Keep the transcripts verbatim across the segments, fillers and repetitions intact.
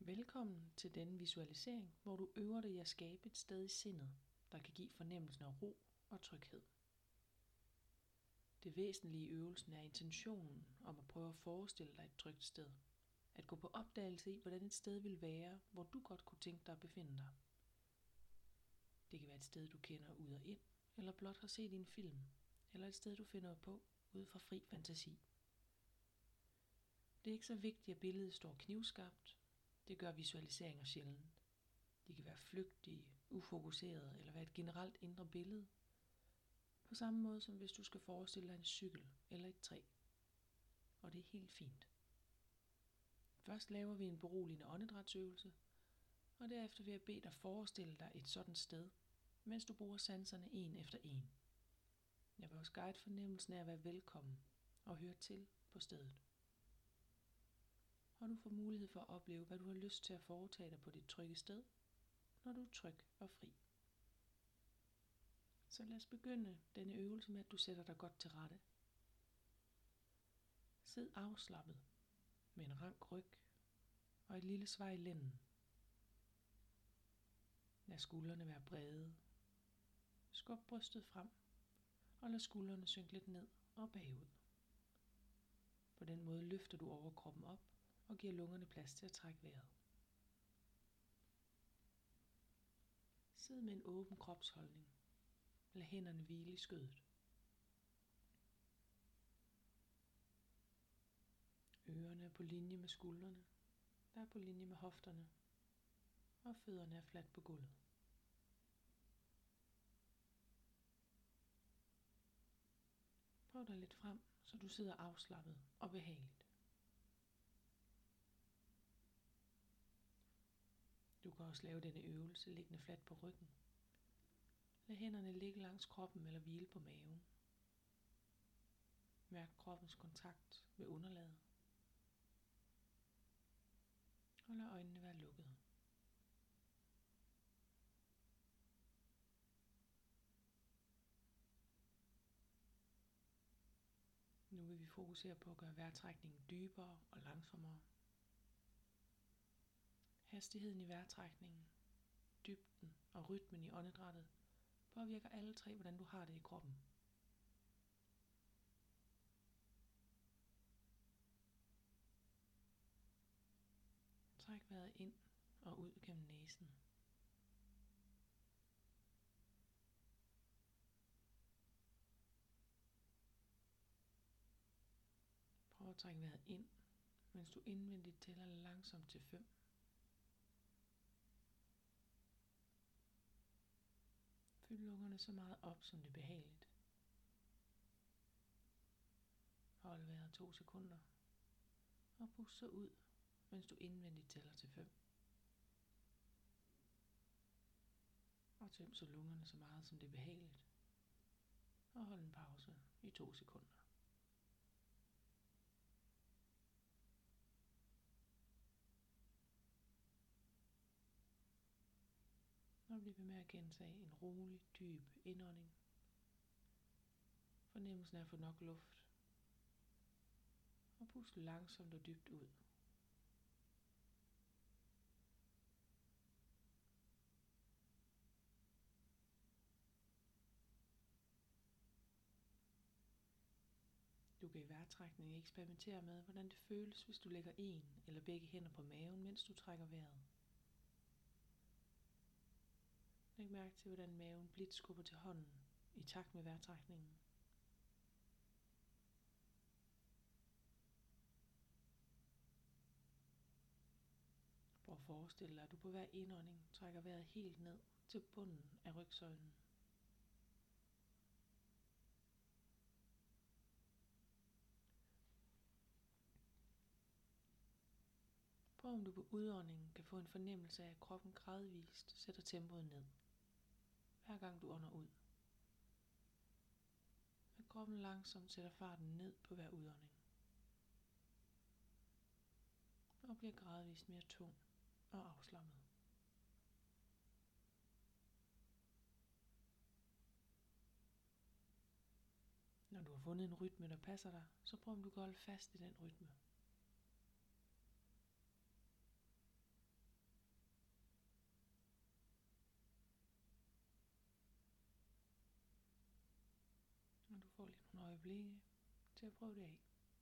Velkommen til denne visualisering, hvor du øver dig i at skabe et sted i sindet, der kan give fornemmelsen af ro og tryghed. Det væsentlige i øvelsen er intentionen om at prøve at forestille dig et trygt sted. At gå på opdagelse i, hvordan et sted vil være, hvor du godt kunne tænke dig at befinde dig. Det kan være et sted, du kender ud og ind, eller blot har set i en film, eller et sted, du finder på ud fra fri fantasi. Det er ikke så vigtigt, at billedet står knivskarpt. Det gør visualiseringer sjældent. De kan være flygtige, ufokuserede eller være et generelt indre billede. På samme måde som hvis du skal forestille dig en cykel eller et træ. Og det er helt fint. Først laver vi en beroligende åndedrætsøvelse, og derefter vil jeg bede dig forestille dig et sådan sted, mens du bruger sanserne en efter en. Jeg vil også guide fornemmelsen af at være velkommen og høre til på stedet. Og du får mulighed for at opleve, hvad du har lyst til at foretage dig på dit trygge sted, når du er tryg og fri. Så lad os begynde denne øvelse med, at du sætter dig godt til rette. Sid afslappet med en rank ryg og et lille svaj i lænden. Lad skuldrene være brede. Skub brystet frem og lad skuldrene synke lidt ned og bagud. På den måde løfter du overkroppen op og giver lungerne plads til at trække vejret. Sid med en åben kropsholdning. Lad hænderne hvile i skødet. Ørerne er på linje med skuldrene, der er på linje med hofterne, og fødderne er fladt på gulvet. Prøv dig lidt frem, så du sidder afslappet og behageligt. Du kan også lave denne øvelse liggende fladt på ryggen. Lad hænderne ligge langs kroppen eller hvile på maven. Mærk kroppens kontakt ved underlaget. Og lad øjnene være lukkede. Nu vil vi fokusere på at gøre vejrtrækningen dybere og langsommere. Hastigheden i vejrtrækningen, dybden og rytmen i åndedrættet påvirker alle tre, hvordan du har det i kroppen. Træk vejret ind og ud gennem næsen. Prøv at trække vejret ind, mens du indvendigt tæller langsomt til fem. Fyld lungerne så meget op, som det er behageligt. Hold vejret to sekunder. Og pust så ud, mens du indvendigt tæller til fem. Og tøm så lungerne så meget, som det er behageligt. Og hold en pause i to sekunder. Og bliv ved med at gentage en rolig, dyb indånding. Fornemmelsen af at få nok luft. Og pust langsomt og dybt ud. Du kan i vejrtrækning eksperimentere med, hvordan det føles, hvis du lægger en eller begge hænder på maven, mens du trækker vejret. Læg mærke til, hvordan maven blidt skubber til hånden i takt med vejrtrækningen. Prøv at forestille dig, at du på hver indånding trækker vejret helt ned til bunden af rygsøjlen. Prøv om du på udåndingen kan få en fornemmelse af, at kroppen gradvist sætter tempoet ned, hver gang du ånder ud. At kroppen langsomt sætter farten ned på hver udånding. Og bliver gradvist mere tung og afslappet. Når du har fundet en rytme, der passer dig, så prøv om du kan holde fast i den rytme. få lidt nogle øjeblikke til at prøve det af.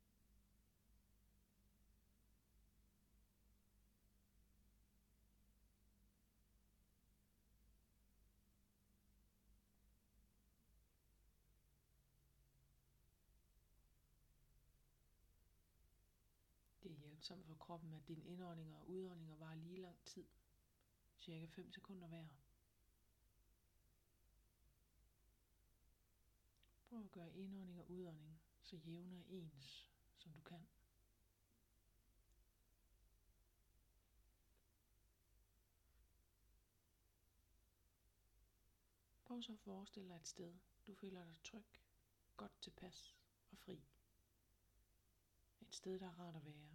Det er hjælpsomt for kroppen, at dine indåndinger og udåndinger varer lige lang tid. Cirka fem sekunder hver. Prøv at gøre indånding og udånding så jævne og ens, som du kan. Prøv så at forestille dig et sted, du føler dig tryg, godt tilpas og fri. Et sted, der er rart at være.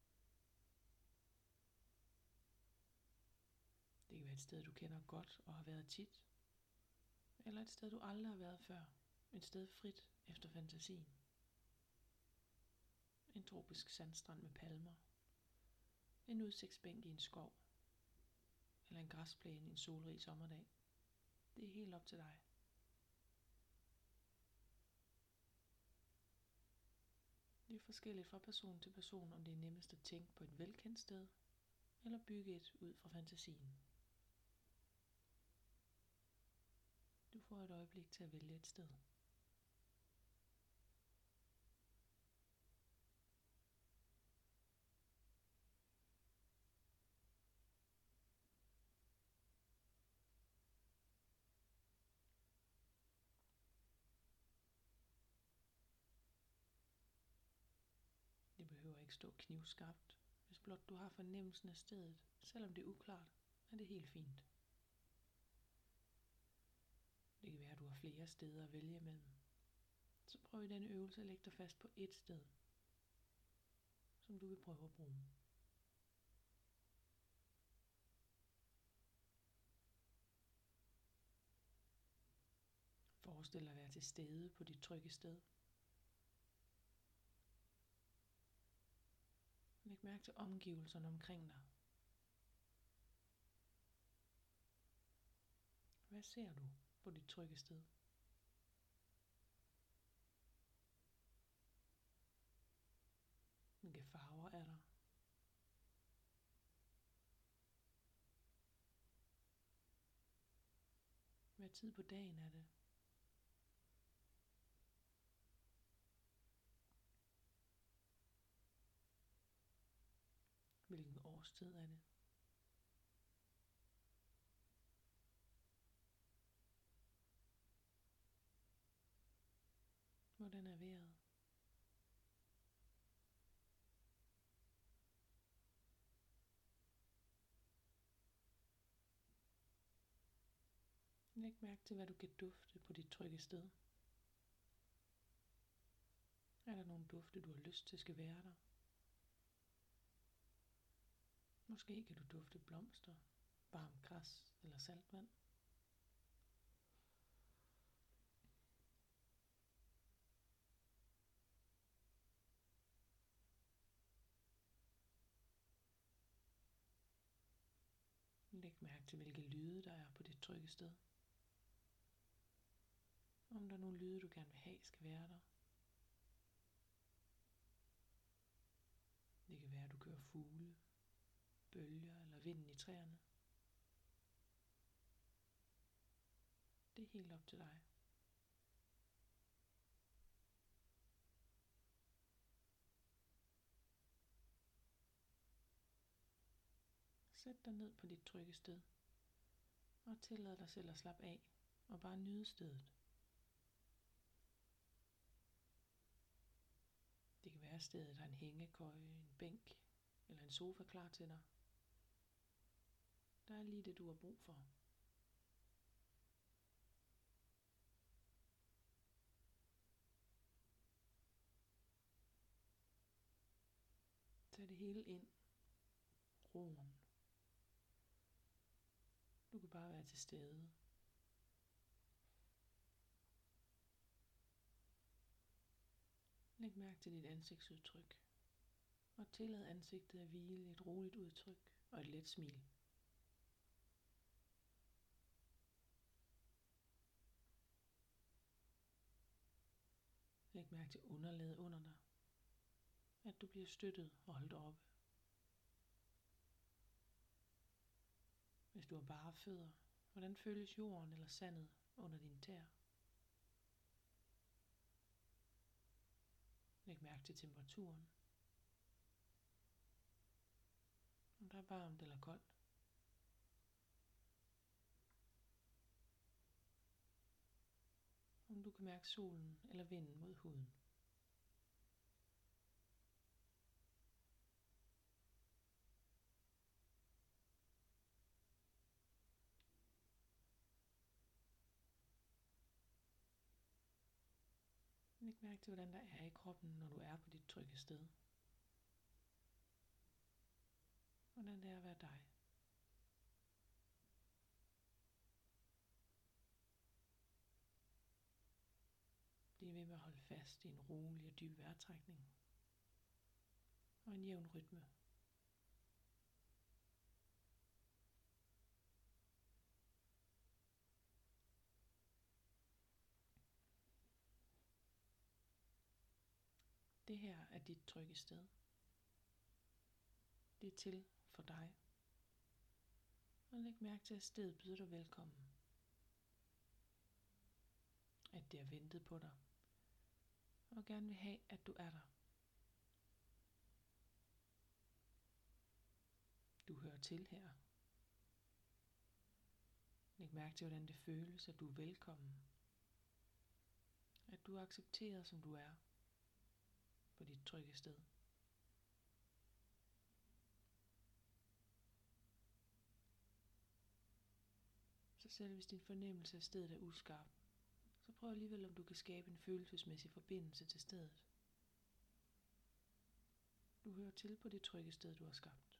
Det kan være et sted, du kender godt og har været tit. Eller et sted, du aldrig har været før. Et sted frit efter fantasien. En tropisk sandstrand med palmer. En udsigtsbænk i en skov. Eller en græsplæne en solrig sommerdag. Det er helt op til dig. Det er forskelligt fra person til person, om det er nemmest at tænke på et velkendt sted, eller bygge et ud fra fantasien. Du får et øjeblik til at vælge et sted. Det behøver ikke stå knivskarpt. Hvis blot du har fornemmelsen af stedet, selvom det er uklart, er det helt fint. Det kan være, at du har flere steder at vælge imellem. Så prøv i denne øvelse at lægge dig fast på ét sted, som du vil prøve at bruge. Forestil dig at være til stede på dit trygge sted. Læg mærke til omgivelserne omkring dig. Hvad ser du på dit trygge sted? Hvilke farver er der? Hvad tid på dagen er det? Hvilken årstid er det? Hvordan er vejret? Læg mærke til, hvad du kan dufte på dit trygge sted. Er der nogle dufte, du har lyst til skal være der? Måske kan du dufte blomster, varmt græs eller saltvand. Læg mærke til, hvilke lyde der er på dit trygge sted. Om der er nogle lyde, du gerne vil have, skal være der. Det kan være, at du kører fugle, bølger eller vinden i træerne. Det er helt op til dig. Sæt dig ned på dit trygge sted og tillad dig selv at slappe af og bare nyde stedet. Det kan være, at stedet har en hængekøje, en bænk eller en sofa klar til dig. Der er lige det, du har brug for. Tag det hele ind. Roen. Du kan bare være til stede. Læg mærke til dit ansigtsudtryk. Og tillad ansigtet at hvile i et roligt udtryk og et let smil. Læg mærke til underlaget under dig. At du bliver støttet og holdt oppe. Hvis du har bare fødder, hvordan føles jorden eller sandet under dine tæer? Læg mærke til temperaturen. Om der er varmt eller koldt. Om du kan mærke solen eller vinden mod huden. Læg mærke til, hvordan der er i kroppen, når du er på dit trygge sted. Hvordan det er at være dig. Bliv ved med at holde fast i en rolig og dyb vejrtrækning. Og en jævn rytme. Det her er dit trygge sted. Det er til for dig. Og læg mærke til, at stedet byder dig velkommen. At det er ventet på dig. Og gerne vil have, at du er der. Du hører til her. Læg mærke til, hvordan det føles, at du er velkommen. At du er accepteret, som du er. På dit trygge sted. Så selv hvis din fornemmelse af stedet er uskarp, så prøv alligevel, om du kan skabe en følelsesmæssig forbindelse til stedet. Du hører til på det trygge sted, du har skabt.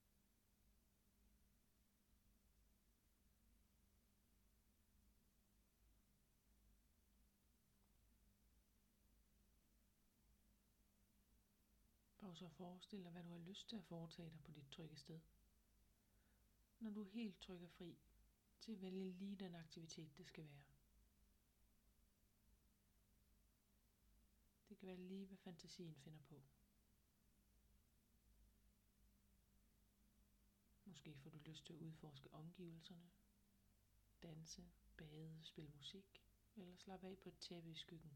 Prøv så at forestille dig, hvad du har lyst til at foretage dig på dit trygge sted. Når du er helt tryg og fri til at vælge lige den aktivitet, det skal være. Det kan være lige, hvad fantasien finder på. Måske får du lyst til at udforske omgivelserne, danse, bade, spille musik, eller slappe af på et tæppe i skyggen.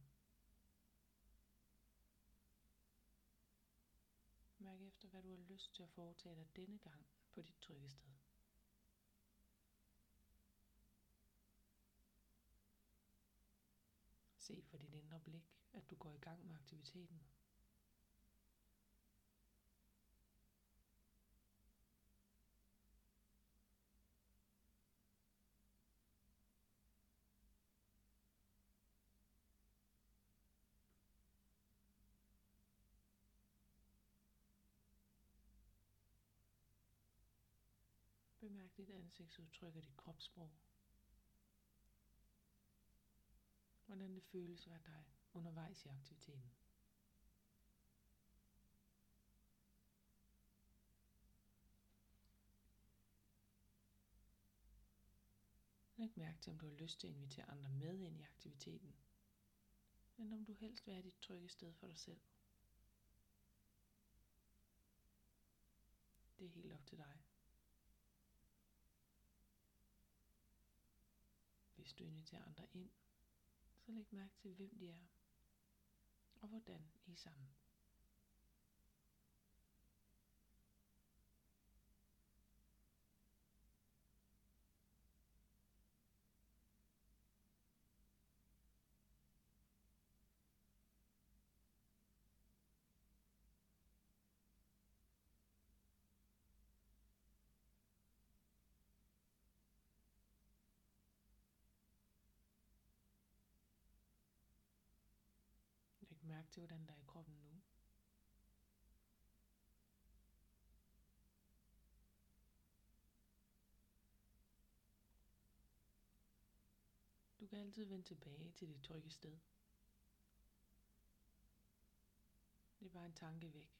Mærk efter, hvad du har lyst til at foretage dig denne gang på dit trygge sted. Se for dit indre blik, at du går i gang med aktiviteten. Bemærk dit ansigtsudtryk og dit kropssprog. Hvordan det føles at være dig undervejs i aktiviteten. Læg mærke til, om du har lyst til at invitere andre med ind i aktiviteten, eller om du helst vil have dit trygge sted for dig selv. Det er helt op til dig. Hvis du inviterer andre ind, så læg mærke til, hvem de er, og hvordan I er sammen. Læg mærke til, hvordan der er i kroppen nu. Du kan altid vende tilbage til dit trygge sted. Det er bare en tanke væk.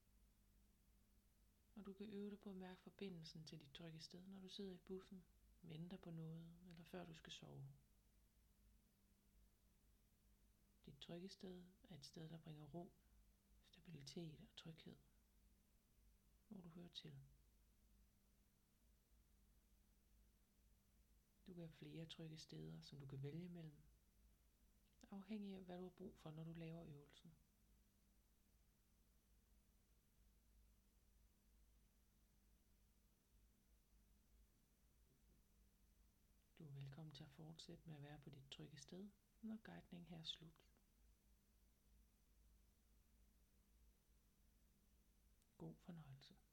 Og du kan øve dig på at mærke forbindelsen til dit trygge sted, når du sidder i bussen, venter på noget, eller før du skal sove. Dit dit trygge sted er et sted, der bringer ro, stabilitet og tryghed, hvor du hører til. Du kan have flere trygge steder, som du kan vælge mellem, afhængig af hvad du har brug for, når du laver øvelsen. Du er velkommen til at fortsætte med at være på dit trygge sted, når guidning her er slut. God fornøjelse.